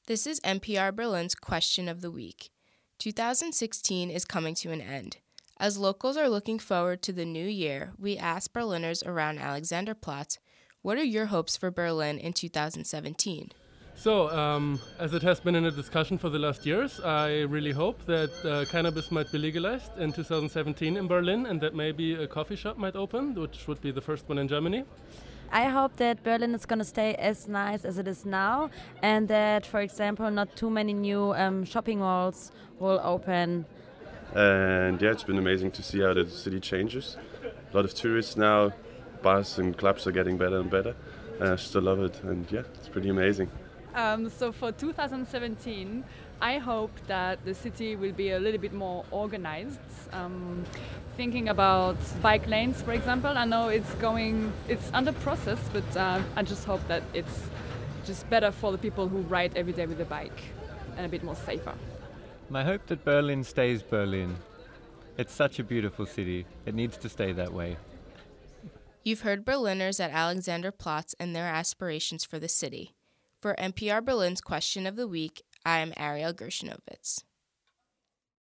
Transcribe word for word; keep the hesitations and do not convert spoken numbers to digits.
This is N P R Berlin's Question of the Week. two thousand sixteen is coming to an end. As locals are looking forward to the new year, we asked Berliners around Alexanderplatz, what are your hopes for Berlin in two thousand seventeen? So, um, as it has been in a discussion for the last years, I really hope that uh, cannabis might be legalized in two thousand seventeen in Berlin and that maybe a coffee shop might open, which would be the first one in Germany. I hope that Berlin is going to stay as nice as it is now and that, for example, not too many new um, shopping malls will open. And yeah, it's been amazing to see how the city changes. A lot of tourists now, bars and clubs are getting better and better. And I still love it, and yeah, it's pretty amazing. Um, so for two thousand seventeen, I hope that the city will be a little bit more organized. Um, thinking about bike lanes, for example, I know it's going, it's under process, but uh, I just hope that it's just better for the people who ride every day with a bike and a bit more safer. I hope that Berlin stays Berlin. It's such a beautiful city. It needs to stay that way. You've heard Berliners at Alexanderplatz and their aspirations for the city. For N P R Berlin's Question of the Week, I am Ariel Gershinovitz.